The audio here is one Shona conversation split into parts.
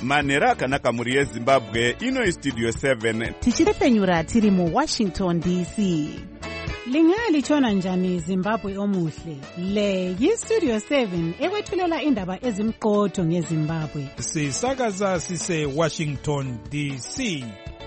manhero akanaka mhuri yezimbabwe. Ino Studio 7 tichipepenyura tiri muWashington DC. Lingalitshona njani Zimbabwe omuhle? Le yiStudio 7 ekwethulela indaba ezimqotho ngeZimbabwe. Sisakaza sise Washington DC.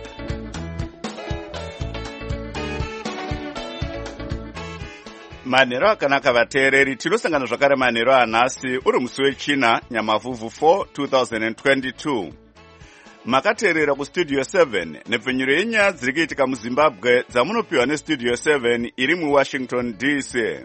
manhero akanaka vateereri, tinosangana zvakare manhero anhasi uri musi wechina nyamavhuvhu 4 2022. Makateerera kuStudio 7 nepfenyuro yenyaya dziri kuitika muZimbabwe dzamunopiwa neStudio 7 iri muWashington DC.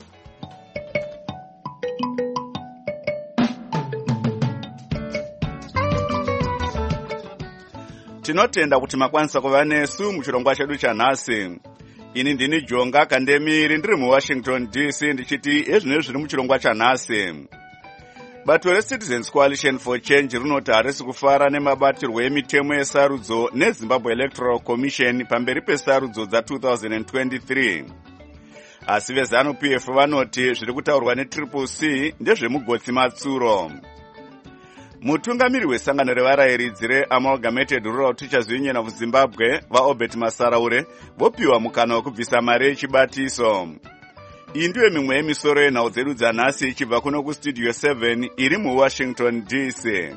Tinotenda kuti makwanisa kuva nesu muchirongwa chedu chanhasi. Ini ndini Jonga Kandemiri ndiri muWashington DC ndichiti ezvino zviri muchirongwa chanhasi. Bato reCitizens Coalition for Change rinoti harisi kufara nemabatirwo emitemo yesarudzo neZimbabwe Electoral Commission pamberi pesarudzo dza2023. Asi veZANU-PF vanoti zviri kutaurwa neCCC ndezvemugotsi matsuro. Mutungamiri wesangano revarayiridzi reAmalgamated Rural Teachers Union of Zimbabwe vaObert Masaraure vopiwa mukana wekubvisa mari yechibatiso. Iyi ndiyo mimwe yemisoro yenhau dzedu dzanhasi ichibva kuno kuStudio 7 iri muWashington DC.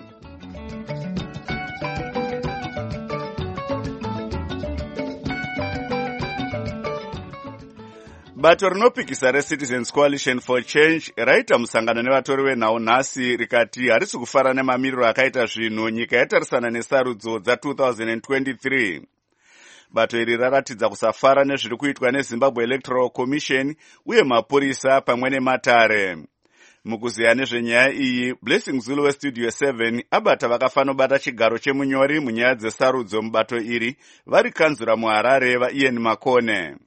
Bato rinopikisa reCitizens Coalition for Change raita musangano nevatori venhau nhasi rikati harisi kufara nemamiriro akaita zvinhu nyika yatarisana nesarudzo dza2023. Bato iri raratidza kusafara nezviri kuitwa neZimbabwe Electoral Commission uye mapurisa pamwe nematare. Mukuziya nezvenyaya iyi, Blessing Zulu weStudio 7 abata vakafanobata chigaro chemunyori munyaya dzesarudzo mubato iri vari kanzura muHarare vaIan Makone.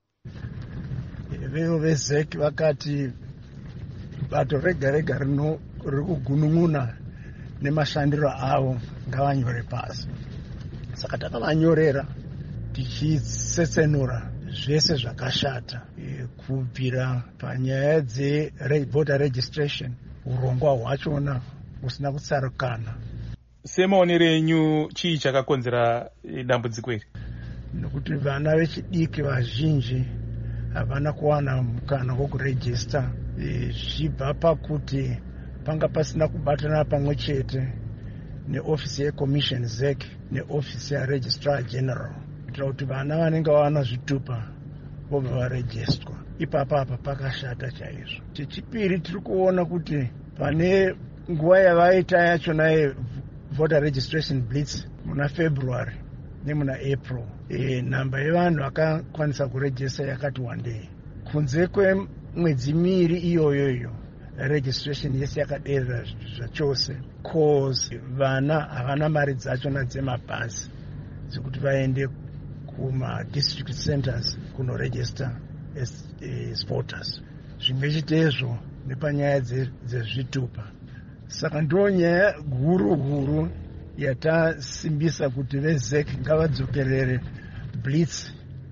Vevo veZEC vakati bato rega rega riri kugunun'una nemashandiro avo ngavanyore pasi. Saka takavanyorera tichitsetsenura zvese zvakashata kubvira panyaya dzevoter registration, urongwa hwachona husina kutsarukana. Semaonero enyu chii chakakonzera dambudziko iri? Nokuti vana vechidiki vazhinji havana kuwana mukana wokurejista, zvichibva pakuti panga pasina kubatana pamwe chete neofisi yeCommission ZEC neofisi yaRegistrar General kuitira kuti vana vanenge vawana zvitupa vobva varejistwa. Ipapa apa pakashata chaizvo. Chechipiri, tiri kuona kuti pane nguva yavaita yachona yevoter registration blitz muna February nemuna April, namba yevanhu vakakwanisa kurejista yakati wandei. Kunze kwemwedzi miviri iyoyoyo registration yese yakaderera zvachose cause vana havana mari dzachona dzemabhasi dzekuti vaende kuma-district centers kunoregister as voters. Zvimwe chitezvo nepanyaya dzezvitupa. Saka ndo nyaya huru yatasimbisa kuti veZEC ngavadzokerere blitz,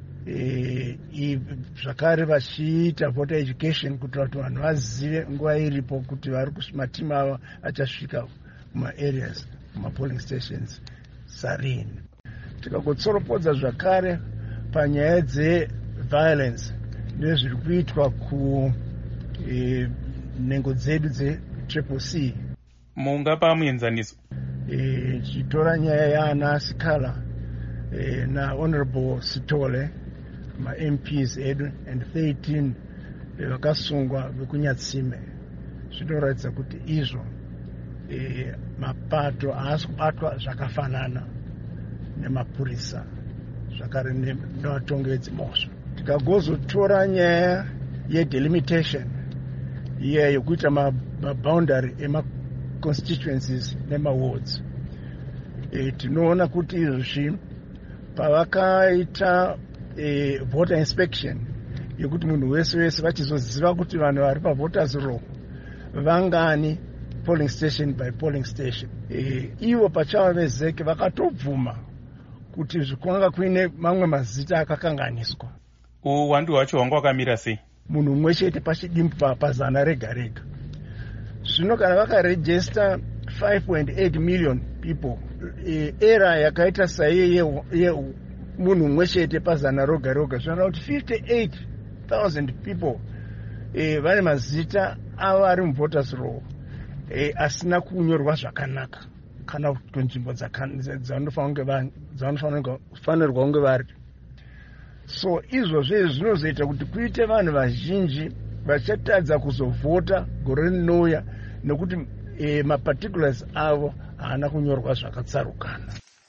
zvakare vachiita voter education kuti vanhu vazive nguva iripo kuti matimu avo achasvika kuma-areas, kuma-polling stations sarini. Tikagotsoropodza zvakare panyaya dzeviolence nezviri kuitwa kunhengo dzedu dzeCCC. Mungapa muenzaniso? Chitora nyaya yaana Sikhala na Honorable Sitole, ma-MPs edu and 13 vakasungwa vekunyatsime. Zvinoratidza kuti izvo mapato haasi kubatwa zvakafanana nemapurisa zvakare nevatongi mhosva. Tikagozotora nyaya yedelimitation iya yokuita maboundary ema-constituencies nema-wards, tinoona kuti izvi pavakaita voter inspection yokuti munhu wese vachizoziva kuti vanhu vari pavoters roll vangani polling station by polling station, ivo pachavo veZEC vakatobvuma kuti zvikwanga kuine mamwe mazita akakanganiswa. Uwandu hwacho hwanga hwakamira sei? Munhu umwe chete pachidimbu pazana rega rega. Zvino kana vakarejista 5.8 million people era yakaita saiye munhu mumwe chete pazana roga roga zvinoda kuti 58,000 people vane mazita avo ari muvoters roll asina kunyorwa zvakanaka kana kunzvimbo dzavanofanirwa kunge vari. So izvozvo zvinozoita kuti kuite vanhu vazhinji vachatadza kuzovhota gore rinouya nekuti maparticulars avo haana kunyorwa zvakatsarukana.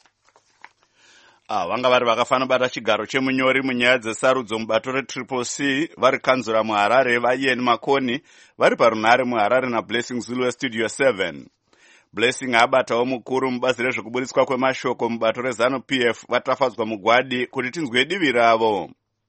Vanga vari vakafana bata chigaro chemunyori munyaya dzesarudzo mubato retriple C vari kanzura muHarare vaIan Makoni vari parunhare muHarare naBlessing Zulu weStudio 7. Blessing abatawo mukuru mubazi rezvekuburitswa kwemashoko mubato reZANU-PF vatafadzwa mugwadi kuti tinzwe divi ravo.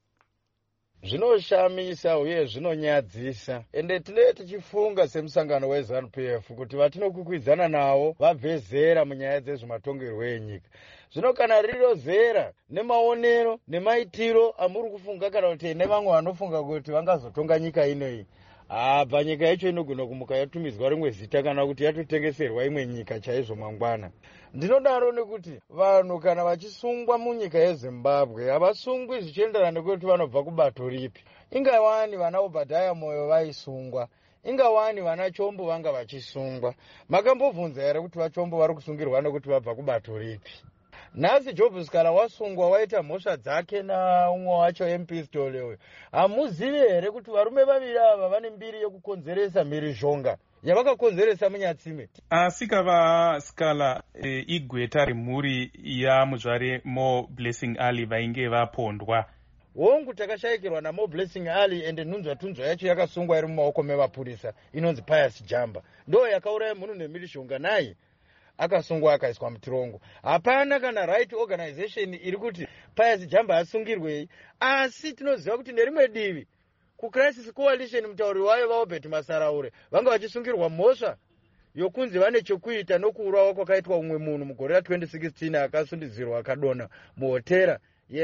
Zvinoshamisa uye zvinonyadzisa ende tinenge tichifunga semusangano weZANU-PF kuti vatinokukwidza nawo vabve zera munyaya dzezvematongerwo enyika. Zvino kana riro zera nemaonero nemaitiro amuri kufunga kana kuti nevamwe vanofunga kuti vangazotonga nyika inoyi, bva nyika yacho inogona kumuka yatumidzwa rimwe zita kana kuti yatotengeserwa imwe nyika chaizvo mangwana. Ndinodaro nekuti vanhu kana vachisungwa munyika yeZimbabwe havasungwi zvichienderana nekuti vanobva kubato ripi. Ingawani vana Obadiah Moyo vaisungwa, ingawani vana Chombo vanga vachisungwa. Makambobvunza here kuti vaChombo vari kusungirwa nekuti vabva kubato ripi? Nhasi Jobs kana wasungwa waita mhosva dzake na umwe wacho MP uyu, hamuzivi here kuti varume vaviri ava vane mbiri yekukonzeresa mhirizhonga yavakakonzeresa munyatsime? Asikava Skala igweta remhuri yaMuzvare Mo Blessing Ali vainge vapondwa. Hongu takashayikirwa naMo Blessing Ali ende nhunzva yacho yakasungwa iri mumaoko mevapurisa inonzi Pius Jamba. Ndo yakauraya munhu nemhirizhonga naye akasungwa akaiswa mutirongo. Hapana kana right organization iri kuti Pius Jamba asungirwei, asi tinoziva kuti nerimwe divi kuCrisis Coalition mutauri wayo vaObert Masaraure vanga vachisungirwa mhosva yokunzi vane chokuita nokuurawa kwakaitwa umwe munhu mugore ra2016 akasundidzirwa akadona muhotera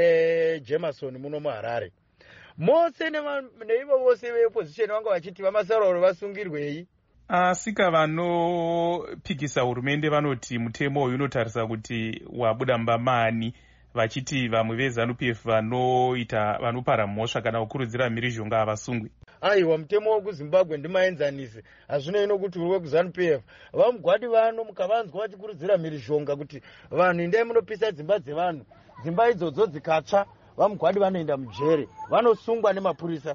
yeJemerson muno muHarare. Mose neivo vose veopposition vanga vachiti vaMasaraure vasungirwei. Asika vanopikisa hurumende vanoti mutemo uyu unotarisa kuti wabuda mbamani, vachiti vamwe veZANU-PF vanopara mhosva kana kukurudzira mhirizhonga havasungwi. Aiwa, mutemo wekuZimbabwe ndimaenzanisi. Hazvinoino kuti uri wekuZANU-PF vamugwadi vano mukavanzwa vachikurudzira mhirizhonga kuti vanhu endai munopisa dzimba dzevanhu, dzimba idzodzo dzikatsva vamugwadi vanoenda mujere, vanosungwa nemapurisa.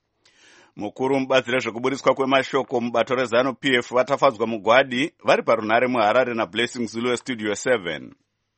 Mukuru mubazi rezvekuburitswa kwemashoko mubato reZANU-PF vatafadzwa mugwadi vari parunhare muHarare naBlessing Zulu weStudio 7.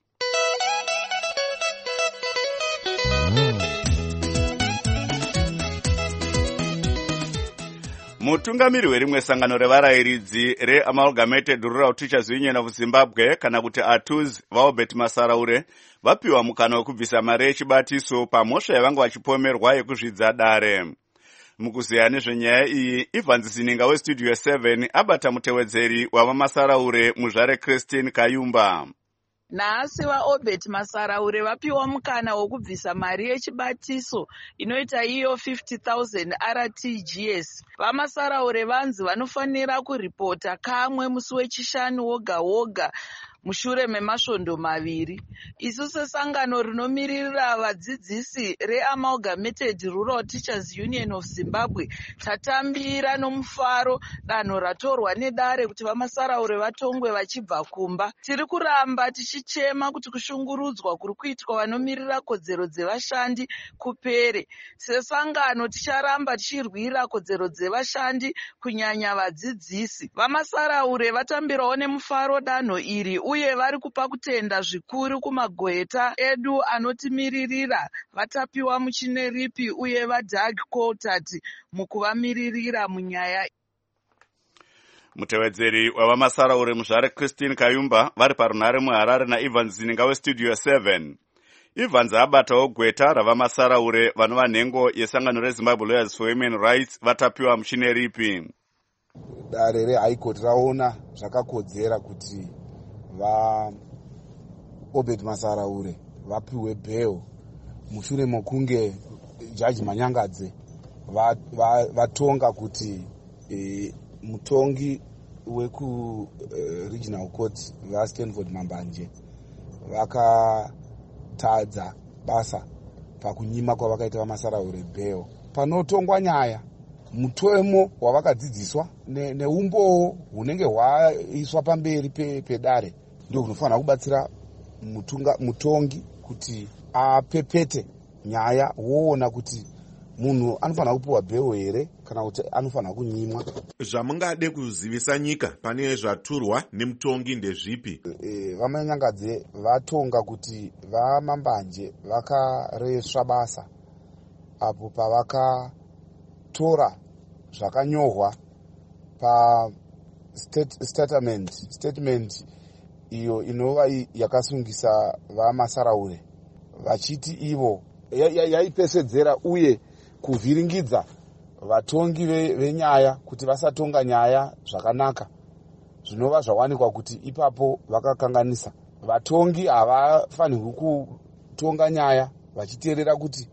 Mutungamiri werimwe sangano revarayiridzi reAmalgamated Rural Teachers Union of Zimbabwe kana kuti ATUZ vaObert Masaraure vapiwa mukana wekubvisa mari yechibatiso pamhosva yavanga vachipomerwa yekuzvidza dare. Mukuziya nezvenyaya iyi, Evans Zininga weStudio 7 abata mutewedzeri wavaMasaraure Muzvare Christine Kayumba. Nhasi vaObert Masaraure vapiwa mukana wokubvisa mari yechibatiso inoita iyo 50,000 RTGS. VaMasaraure vanzi vanofanira kuripota kamwe musi wechishanu woga woga mushure memasvondo maviri. Isu sesangano rinomiririra vadzidzisi reAmalgamated Rural Teachers Union of Zimbabwe tatambira nomufaro danho ratorwa nedare kuti vaMasaraure vatongwe vachibva kumba. Tiri kuramba tichichema kuti kushungurudzwa kuri kuitwa vanomirira kodzero dzevashandi kupere. Sesangano ticharamba tichirwira kodzero dzevashandi kunyanya vadzidzisi. VaMasaraure vatambirawo nemufaro danho iri uye vari kupa kutenda zvikuru kumagoeta edu anotimiririra vatapiwa muchineripi uye vaDoug Coulthard mukuvamiririra munyaya. Mutewedzeri wavaMasaraure Muzvare Christine Kayumba vari parunhare muHarare naEvans Zininga weStudio 7. Evans abatawo gweta ravaMasaraure vanova nhengo yesangano reZimbabwe Lawyers for Women Rights vatapiwa muchineripi. Dare reHigh Court raona zvakakodzera kuti vaObert Masaraure vapiwe bail mushure mokunge Judge Manyangadze vatonga kuti mutongi regional court vaStanford Mambanje vakatadza basa pakunyima kwavakaita vamasaraure bail. Panotongwa nyaya, mutemo wavakadzidziswa neumboo hunenge hwaiswa pamberi pedare ndio hunofanira kubatsira mutongi kuti apepete nyaya woona kuti munhu anofanira kupiwa bheo here kana kuti anofanira kunyimwa. Zvamungade kuzivisa nyika pane zvaturwa nemutongi ndezvipi? Vamanyangadze vatonga kuti vaMambanje vakaresva basa apo pavakatora zvakanyorwa pa statement iyo inova yakasungisa vamasaraure vachiti ivo yaipesedzera uye kuvhiringidza vatongi venyaya kuti vasatonga nyaya zvakanaka, zvinova zvawanikwa kuti ipapo vakakanganisa. Vatongi havafanirwi kutonga nyaya vachiteerera kuti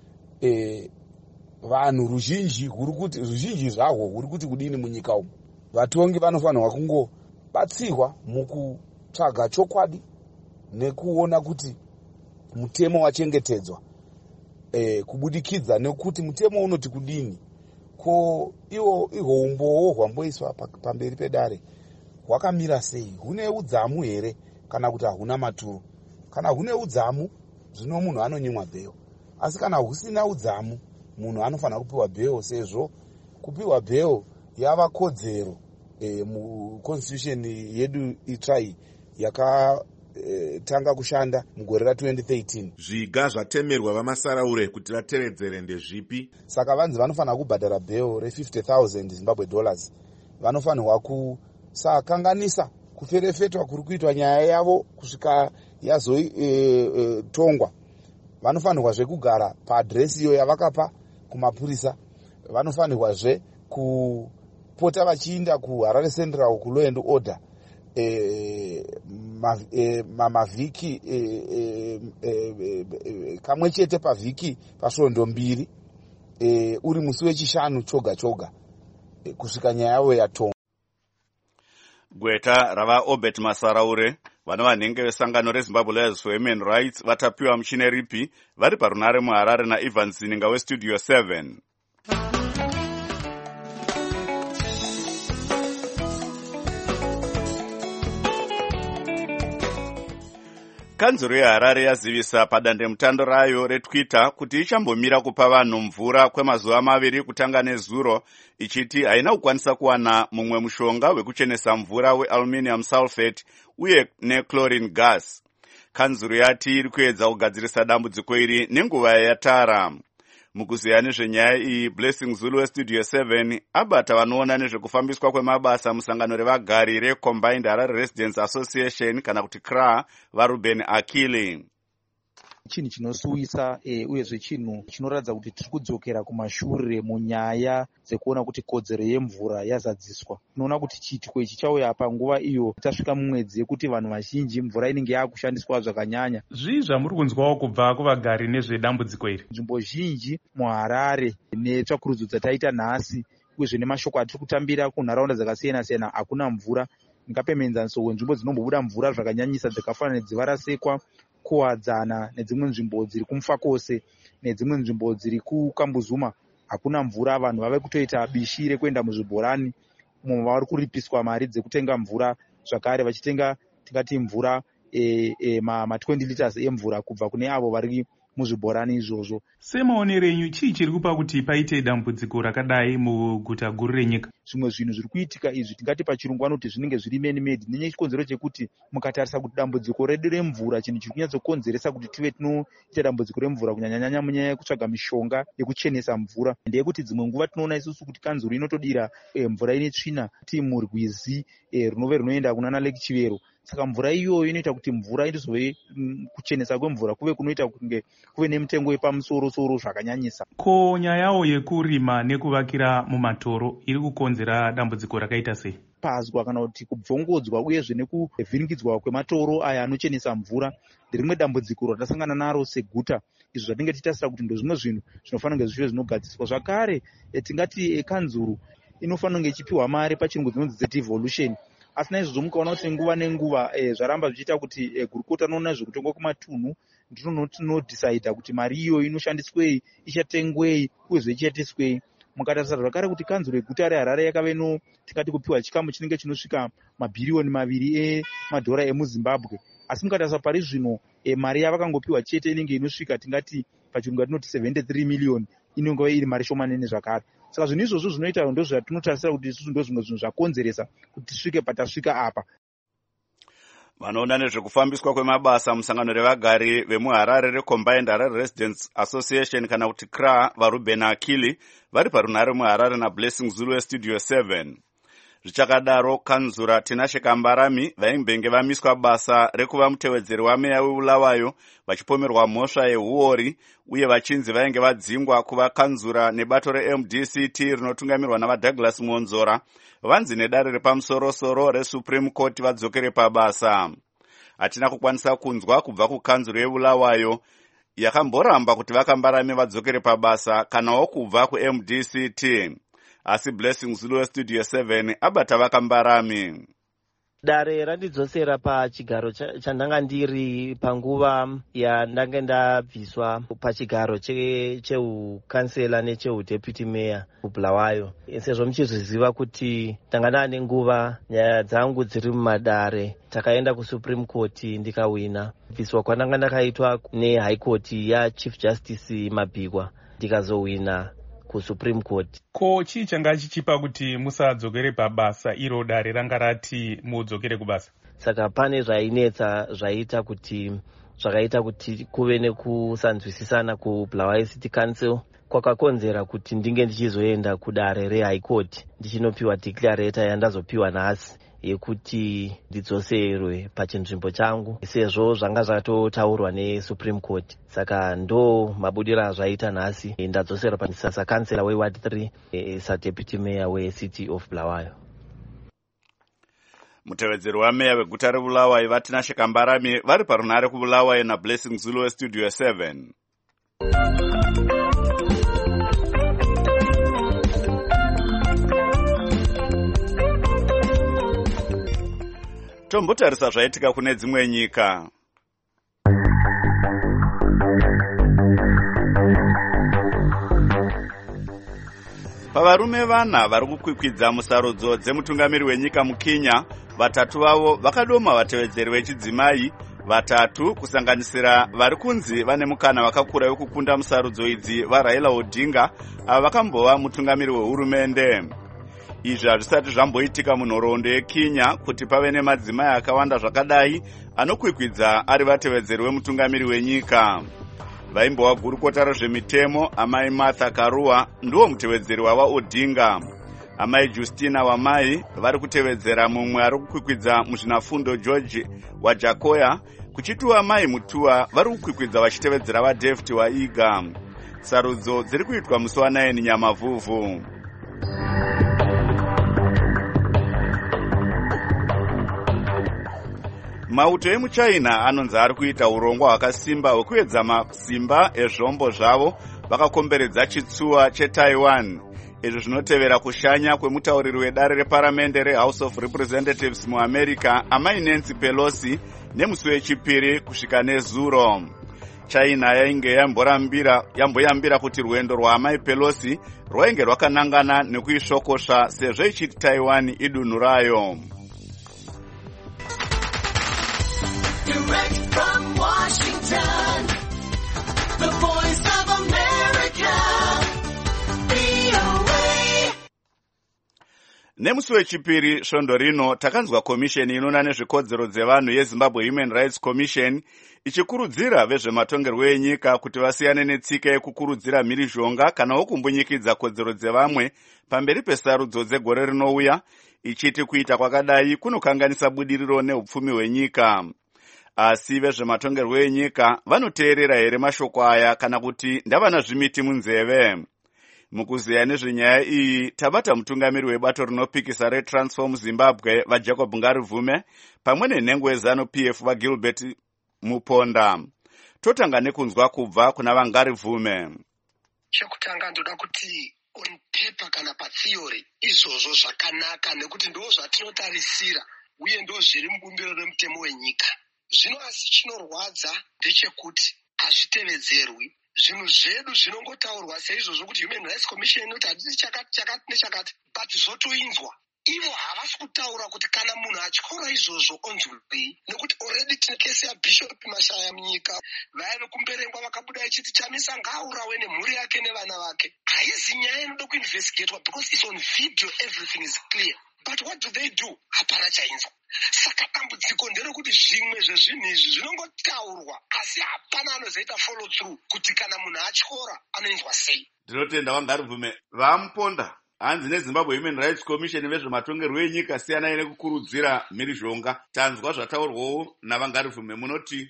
vanhu ruzhinji zvahwo huri kuti kudini munyika umu. Vatongi vanofanirwa kungobatsirwa mukutsvaga chokwadi nekuona kuti mutemo wachengetedzwa, kubudikidza nekuti mutemo unoti kudini. Ko ihwo umboo hwamboiswa pamberi pedare hwakamira sei? Hune udzamu here kana kuti hahuna maturo? Kana hune udzamu, zvino munhu anonyimwa bheo, asi kana husina udzamu, munhu anofanira kupiwa bheo, sezvo kupiwa bheo yava kodzero muconstitution yedu itsva iyi yakatanga kushanda mugore ra2013. Zviga zvatemerwa vamasaraure kuti vatevedzere ndezvipi? Saka vanzi vanofanira kubhadhara bheo re$50,000 Zimbabwe dollars. Vanofanirwa kusakanganisa kuferefetwa kuri kuitwa nyaya yavo kusvika yazotongwa. Vanofanirwazve kugara paadresi iyo yavakapa kumapurisa. Vanofanirwazve kupota vachiinda kuHarare Central kuLaw and Order mavhiki kamwe chete pavhiki pasvondo 2 uri musi wechishanu choga choga kusvika nyaya yavo yatongwa. Gweta rava Obert Masaraure vanova nhengo vesangano reZimbabwe Lawyers for Human Rights vatapiwa muchine ripi vari parunare muHarare naEvans Zininga weStudio 7. Kanzuro yeHarare yazivisa padandemutando rayo reTwitter kuti ichambomira kupa vanhu mvura kwemazuva 2 kutanga nezuro, ichiti haina kukwanisa kuwana mumwe mushonga wekuchenesa mvura wealuminium sulfate uye nechlorine gas. Kanzuro yati iri kuedza kugadzirisa dambudziko iri nenguva yatara. Mukuziya nezvenyaya iyi, Blessing Zulu weStudio 7 abata vanoona nezvekufambiswa kwemabasa musangano revagari reCombined Harare Residents Association kana kuti CRA vaRuben Akili. Chinhu chinosuwisa uyezve chinhu chinoratidza kuti tiri kudzokera kumashure munyaya dzekuona kuti kodzero yemvura yazadziswa. Tinoona kuti chiitiko ichi chauya panguva iyo tasvika mumwedzi yekuti vanhu vazhinji mvura inenge yakushandiswa zvakanyanya. Zvii zvamuri kunzwawo kubva kuvagari nezvedambudziko iri? Nzvimbo zhinji muHarare netsvakurudzo dzataita nhasi uyezve nemashoko atiri kutambira kunharaunda dzakasiyana siyana hakuna mvura. Ndingapemenzaniso wenzvimbo dzinombobuda mvura zvakanyanyisa dzakafanana nedziVarasekwa, Kuwadzana nedzimwe nzvimbo dziri kuMufakose nedzimwe nzvimbo dziri kuKambuzuma hakuna mvura. Vanhu vave kutoita bishi rekuenda muzvibhorani umo vari kuripiswa mari dzekutenga mvura, zvakare vachitenga tingati mvura ma20 liters emvura kubva kune avo vari muzvibhorani izvozvo. Semaonero enyu chii chiri kupa kuti paite dambudziko rakadai muguta guru renyika? Zvimwe zvinhu zviri kuitika izvi tingati pachirungu vanoti zvinenge zviri man-made, nechikonzero chekuti mukatarisa kuti dambudziko redu remvura, chinhu chiri kunyatsokonzeresa kuti tive tinoita dambudziko remvura kunyanyanyanya munyaya yekutsvaga mishonga yekuchenesa mvura, ndeyekuti dzimwe nguva tinoona isusu kuti kanzuro inotodira mvura ine tsvina ti murwizi runove runoenda kunana Lake Chivero. Saka mvura iyoyo inoita kuti mvura indizove kuchenesa kwemvura kuve kunoita kunge kuve nemitengo yepamusoro-soro zvakanyanyisa. Ko nyayawo yekurima nekuvakira mumatoro iri kukonzera dambudziko rakaita sei? Kupazwa kana kuti kubvongodzwa uyezve nekuvhiringidzwa kwematoro aya anochenesa mvura nderimwe dambudziko ratasangana naro seguta. Izvo zvatinenge tichitasira kuti ndozvimwe zvinhu zvinofanira kunge zvive zvinogadziswa. Zvakare tingati kanzuro inofanira kunge ichipiwa mari pachirungu dzinonzi devolution. Asi naizvozvo mukaona kuti nguva nenguva zvaramba zvichiita kuti gurukota anoona zvekutongwa kumatunhu ndiro tinodhisaidha kuti mari iyo inoshandiswei, ichatengwei uyezve ichatiswei. Mukatarisa zvakare kuti kanzuro yeguta reHarare yakave tikati kupiwa chikamu chinenge chinosvika mabhiriyoni 2 emadhora emuZimbabwe. Asi mukatarisa pari zvino mari yavakangopiwa chete inenge inosvika tingati pachirungu atinoti 73 miliyoni, inongova iri mari shomanene zvakare. Saka zvinhu izvozvo zvinoita ndo zvatinotarisira kuti isusu ndo zvimwe zvinhu zvakonzeresa kuti tisvike patasvika apa. Vanoona nezvekufambiswa kwemabasa musangano revagari vemuHarare reCombined Harare Residents Association kana kuti CRA vaRuben Akili vari parunhare muHarare naBlessing Zulu weStudio 7. Zvichakadaro kanzura Tinashe Kambarami vaimbenge vamiswa basa rekuva mutevedzeri wameya weBulawayo vachipomerwa mhosva yehuori uye vachinzi vainge vadzingwa kuva kanzura nebato reMDCT rinotungamirwa navaDouglas Monzora vanzi nedare repamusoro-soro reSupreme Court vadzokere pabasa. Hatina kukwanisa kunzwa kubva kukanzuro yeBulawayo yakamboramba kuti vakambarame vadzokere pabasa kanawo kubva kuMDCT. Asi Blessing Zulu weStudio 7 abata vakambarami. Dare randidzosera pachigaro chandanga ndiri panguva yandanga ndabviswa pachigaro cheukansela necheudeputty mayor kuBulawayo. Sezvo muchizviziva kuti ndanga ndane nguva nyaya dzangu dziri mumadare, takaenda kuSupreme Court ndikawina. Kubviswa kwandanga ndakaitwa neHigh Court yaChief Justice Mabhikwa ndikazowina kuSupreme Court. Ko chii changa chichipa kuti musadzokere pabasa iro dare ranga rati mudzokere kubasa? Saka pane zvainetsa zvakaita kuti kuve nekusanzwisisana kuBulawayo City Council kwakakonzera kuti ndinge ndichizoenda kudare reHigh Court ndichinopiwa declarator yandazopiwa nhasi yekuti ndidzoserwe pachinzvimbo changu sezvo zvanga zvatotaurwa neSupreme Court. Saka ndo mabudiro azvaita nhasi ndadzoserwa pandisasa kansela weWard 3 saDeputy Mayor weCity of Bulawayo. Mutevedzeri wameya weguta reBulawayo vaTinashe Kambarami vari parunhare kuBulawayo naBlessing Zulu weStudio 7. Tombotarisa zvaitika kune dzimwe nyika. Pavarume vana vari kukwikwidza musarudzo dzemutungamiri wenyika muKenya, 3 vavo vakadoma vatevedzeri vechidzimai 3 kusanganisira vari kunzi vane mukana wakakura wekukunda musarudzo idzi vaRaila Odinga ava vakambova mutungamiri wehurumende. Izvi hazvisati zvamboitika munhoroondo yeKenya kuti pave nemadzimai akawanda zvakadai anokwikwidza ari vatevedzeri wemutungamiri wenyika. Vaimbova gurukota rezvemitemo amai Martha Karua ndiwo mutevedzeri wavaOdinga. Amai Justina Wamai vari kutevedzera mumwe ari kukwikwidza muzvinafundo George Wajakoya, kuchitiwa Mai Mutua vari kukwikwidza vachitevedzera vaDavid Waiga. Sarudzo dziri kuitwa musi wa9 Nyamavhuvhu. Mauto emuChina anonzi ari kuita urongwa hwakasimba hwekuedza masimba ezvombo zvavo vakakomberedza chitsuwa cheTaiwan. Izvi zvinotevera kushanya kwemutauriri wedare reparamende reHouse of Representatives muAmerica amai Nancy Pelosi nemusi wechipiri kusvika nezuro. China yainge yamboyambira kuti rwendo rwaamai Pelosi rwainge rwakanangana nekuishokosva sezvo ichiti Taiwan idunhu rayo. Direct from Washington, the voice of America, VOA. Nemusi wechipiri svondo rino takanzwa komisheni inoona nezvekodzero dzevanhu yeZimbabwe Human Rights Commission ichikurudzira vezvematongerwo enyika kuti vasiyane netsika yekukurudzira mhirizhonga kana wokumbunyikidza kodzero dzevamwe pamberi pesarudzo dzegore rinouya, ichiti kuita kwakadai kunokanganisa budiriro neupfumi hwenyika. Asi vezvematongerwo enyika vanoteerera here mashoko aya kana kuti ndavana zvimiti munzeve? Mukuziya nezvenyaya iyi tabata mutungamiri webato rinopikisa reTransform Zimbabwe vaJacob Ngarivume pamwe nenhengo yeZanu PF vaGilbert Muponda. Totanga nekunzwa kubva kuna vaNgarivume. Chekutanga ndoda kuti on paper kana patheory izvozvo zvakanaka nekuti ndo zvatinotarisira uye ndo zviri mubumbiro remutemo wenyika. Zvino asi chinorwadza ndechekuti hazvitevedzerwi. Zvinhu zvedu zvinongotaurwa seizvozvo kuti Human Rights Commission inoti hatisi chakati nechakati, but zvotoinzwa. Ivo havasi kutaura kuti kana munhu atyora izvozvo onzwei, nekuti already tine kesi yaBishop Mashaya munyika. Vaive kumberengwa vakabuda ichiti Chamisa ngaaurawe nemhuri yake nevana vake. Haizi nyaya inoda kuinvestigatwa because it's on video, everything is clear. But what do they do? Hapana chainzwa. Saka dambudziko nderekuti zvimwe zvezvinhu izvi zvinongotaurwa asi hapana anozoita follow through kuti kana munhu atyora anoinzwa sei. Ndinotenda Wangaribvume. Vamuponda hanzi neZimbabwe Human Rights Commission vezvematongerwo enyika siyanai nekukurudzira mhirizhonga. Tanzwa zvataurwawo naVangaribvume, munoti?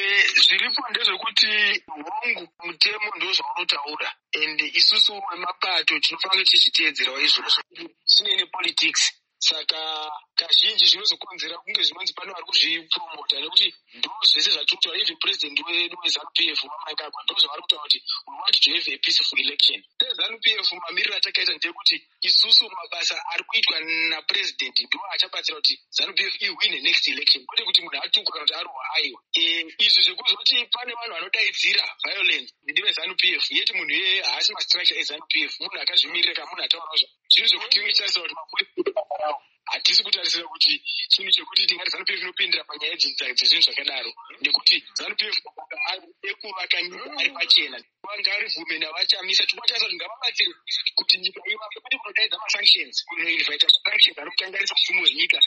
Zviripo ndezvekuti hongu mutemo ndozvaunotaura and isusu wemapato tinofanira kuti tichiteedzerawo izvozvo. Chinene politics. Saka kazhinji zvinozokonzera kunge zvinonzi pano vari kuzvipromota nekuti ndo zvese zvatinotaura. Even president wedu weZANU-PF Mnangagwa ndo zvavari kutaura kuti we want to have a peaceful election. SeZANU-PF mamiriro atakaita ndekuti isusu mabasa ari kuitwa napresident ndo achabatsira kuti ZANU-PF iwine next election, kwete kuti munhu atukwa kana kuti arohwa aiwa. Izvi zvekuzoti pane vanhu vanodaidzira violence ndive ZANU-PF yeti munhu iye haasi mastructure eZANU-PF, munhu akazvimirira kana munhu ataurawo zvinhu zvekuti ticharisira kuti mapurisa hatisi kutarisira kuti chinhu chekuti tingati ZANU-PF inopindira panyaya dzezvinhu zvakadaro, nekuti ZANU-PF ekuvaka nyika ari pachena. Wangaribvume navaChamisa chinotarisa kuti ngavabatsire kuti nyika ivake, kwete kunodaidza masanctions, kunoinvita masanctions anokutangarisa ufumu hwenyika.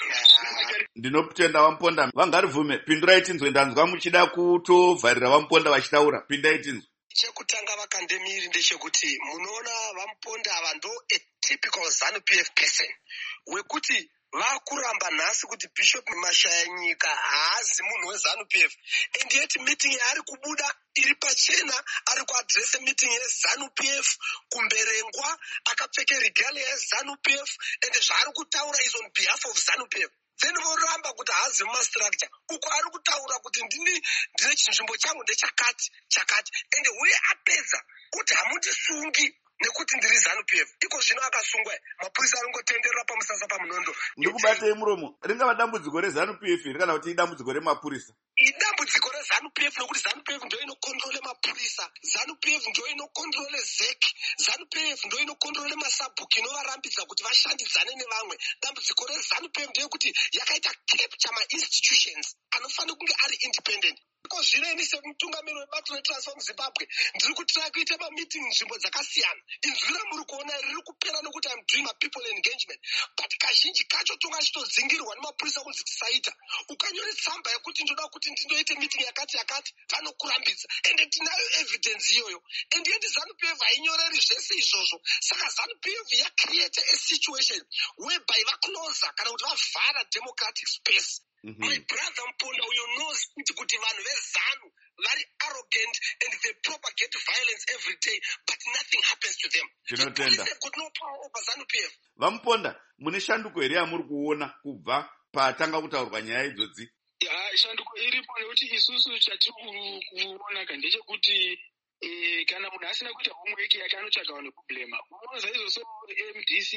Ndinotenda Vamuponda. Wangaribvume, pindurai tinzwe. Ndanzwa muchida kutovharira Vamuponda vachitaura. Pindai tinzwe. Chekutanga vakandemiri ndechekuti munoona Vamuponda ava ndo a typical ZANU-PF person wekuti vakuramba nhasi kuti Bishop Mashaya nyika haazi munhu weZANU-PF, and yet meeting yaari kubuda iri pachena, ari kuadrese meeting yeZANU-PF kumberengwa, akapfeke regalia yeZANU-PF, and zvaari kutaura is on behalf of ZANU-PF. Then voramba kuti haazi mumastructure uko ari kutaura kuti ndine chinzvimbo changu ndechakati and uye apedza kuti hamundisungi nekuti ndiri ZANU-PF. Iko zvino akasungwa mapurisa aringotenderera pamusasa pamunondo. Ndikubatei muromo. Ringava dambudziko reZANU-PF here kana kuti idambudziko remapurisa? Idambudziko reZANU-PF nekuti ZANU-PF ndo inokontrole mapurisa, ZANU-PF ndo inokontrole ZEC, ZANU-PF ndo inokontrole masabhuku inovarambidza kuti vashandidzane nevamwe. Dambudziko reZANU-PF ndeyekuti yakaita capture ma-institutions anofanira kunge ari independent. Iko zvino ini semutungamiri webato reTransform Zimbabwe ndiri kutira kuita mameeting nzvimbo dzakasiyana. Inzwi ramuri kuona riri kupera nekuti I'm doing my people engagement, but kazhinji kacho tonga chitodzingirwa nemapurisa kunzi tisaita. Ukanyore tsamba yekuti ndoda kuti ndinoite meeting yakati vanokurambidza, and tinayo evidence iyoyo, and yet ZANU-PF hainyoreri zvese izvozvo. Saka ZANU-PF yacreate a situation whereby vacloser kana kuti vavhara democratic space. My brother Mponda uyo knows kuti vanhu veZANU very arrogant and they propagate violence every day, but nothing happens to them. The police have got no power over ZANU-PF. Vamuponda, mune shanduko here yamuri kuona kubva patanga kutaurwa nyaya idzodzi? Shanduko iripo nekuti isusu chatiri kuona ndechekuti kana munhu asina kuita homework yake anotsvagawo nekublema. Unoza izvozvo MDC,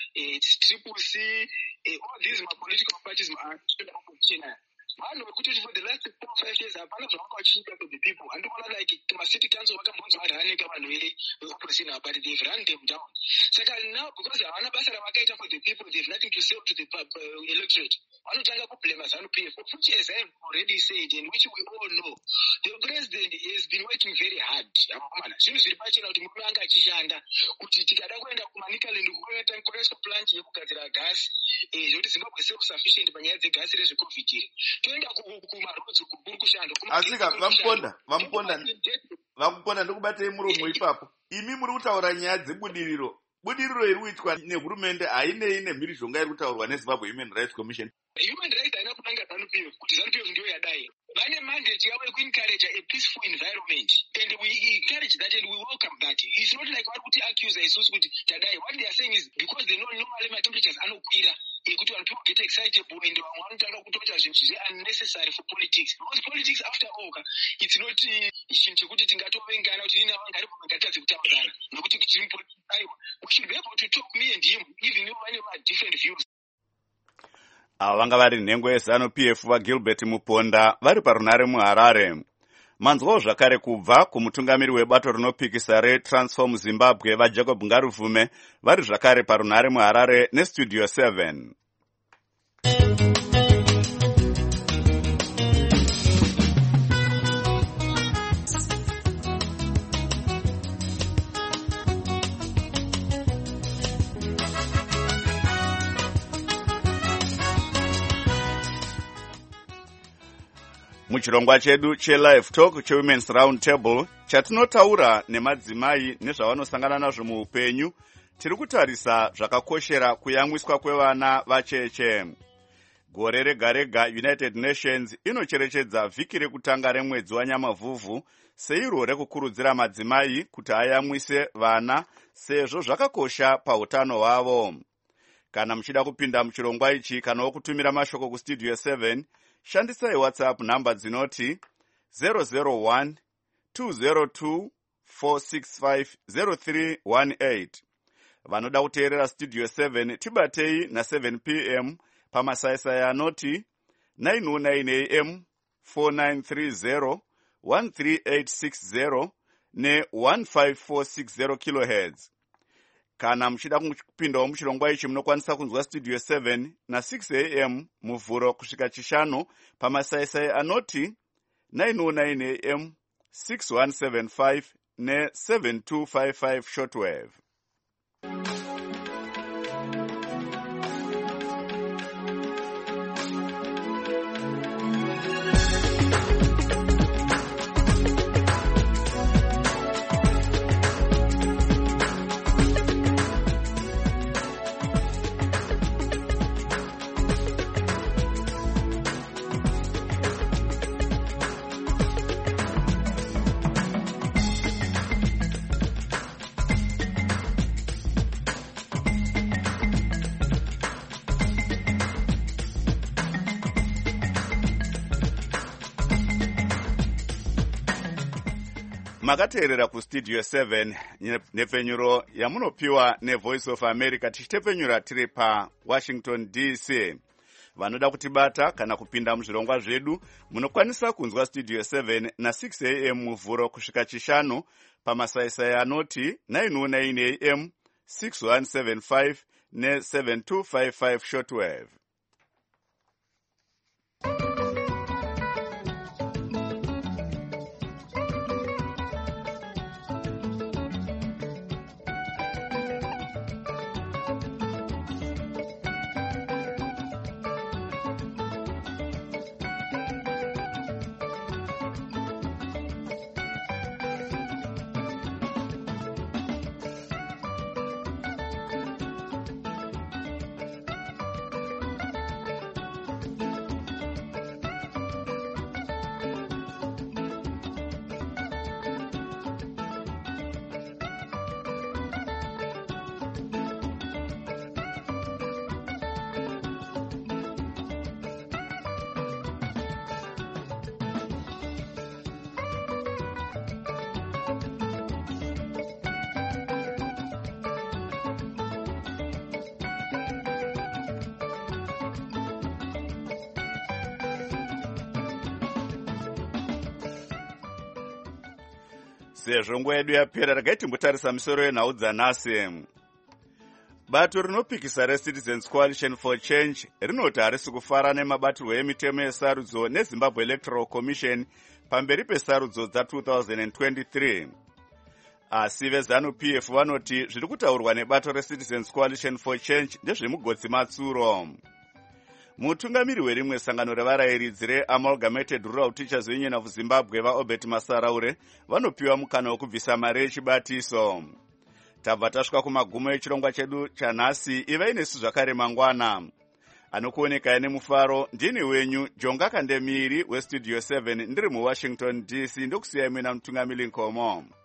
Triple C, all these political parties opposition. Vanhu vekuti for the last 4-5 years hapana zvavanga vachiita to the people. Handikuona like ma-city council vakambonzi varanika vanhu veopposition but they've run them down. Saka now because havana basa ravakaita for the people, they've nothing to say to the electorate. Vanotanga kublema ZANU-PF, which as I've already said and which we all know, the president has been working very hard. Zvinhu zviri pachena kuti murume anga achishanda kuti tikada kuenda kumanikaland kunoita plant yekugadzira gasi zvekuti Zimbabwe self sufficient panyaya dzegasi rezvecovid iri. Toenda kumarudzi kuri kushanda. Asika Vamuponda ndikubatei muromo ipapo. Imi muri kutaura nyaya dzebudiriro. Budiriro iri kuitwa nehurumende hainei nemhirizhonga iri kutaurwa neZimbabwe Human Rights Commission. Human rights haina kunanga ZANU-PF kuti ZANU-PF ndiyo yadai. Vane mandate yavo yekuencourage a peaceful environment, and we encourage that and we welcome that. It's not like vari kuti accuse isusu kuti tadai. What they are saying is because they know normally my temperatures anokwira kuti when people get excitable and vamwe vanotanga kutoita zvinhu zviri unnecessary for politics, because politics after all it's not chinhu chekuti tingatovengana kuti nina Wangaribvume ngatadze kutaurana nekuti tiri mupolitics. Aiwa, ava vanga vari nhengo yeZANU-PF vaGilbert Muponda vari parunare muHarare. Manzwawo zvakare kubva kumutungamiri webato rinopikisa reTransform Zimbabwe vaJacob Ngaruvume vari zvakare parunare muHarare neStudio 7. Muchirongwa chedu cheLive Talk cheWomen's Round Table chatinotaura nemadzimai nezvavanosangana nazvo muupenyu, tiri kutarisa zvakakoshera kuyamwiswa kwevana vacheche. Gore rega rega United Nations inocherechedza vhiki rekutanga remwedzi waNyamavhuvhu seiro rekukurudzira madzimai kuti ayamwise vana sezvo zvakakosha pautano hwavo. Kana muchida kupinda muchirongwa ichi kana kutumira mashoko kuStudio 7, shandisai WhatsApp namba dzinoti 001 202 465 0318. Vanoda kuteerera Studio 7 tibatei na7 p.m. pamasaisai anoti 909 am 4930 13860 ne15460 kHz. Kana muchida kupindawo muchirongwa ichi munokwanisa kunzwa Studio 7 na6 am muvhuro kusvika chishanu pamasaisai anoti 909 am 6175 ne7255 shortwave. Makateerera kuStudio 7 nepfenyuro yamunopiwa neVoice of America tichitepfenyura tiri paWashington DC. Vanoda kutibata kana kupinda muzvirongwa zvedu munokwanisa kunzwa Studio 7 na6 am muvhuro kusvika chishanu pamasaisai anoti 909 am 6175 ne7255 shortwave. Sezvo nguva yedu yapera, regai timbotarisa misoro yenhau dzanhasi. Bato rinopikisa reCitizens Coalition for Change rinoti harisi kufara nemabatirwo emitemo yesarudzo neZimbabwe Electoral Commission pamberi pesarudzo dza2023. Asi veZANU-PF vanoti zviri kutaurwa nebato reCitizens Coalition for Change ndezvemugodzi matsuro. Mutungamiri werimwe sangano revarayiridzi reAmalgamated Rural Teachers Union of Zimbabwe vaObert Masaraure vanopiwa mukana wekubvisa mari yechibatiso. Tabva tasvika kumagumo echirongwa chedu chanhasi. Ivai nesu zvakare mangwana. Anokuonekai nemufaro ndini wenyu Jonga Kandemiri weStudio 7 ndiri muWashington DC, ndokusiyai muina mutungamiri Nkomo.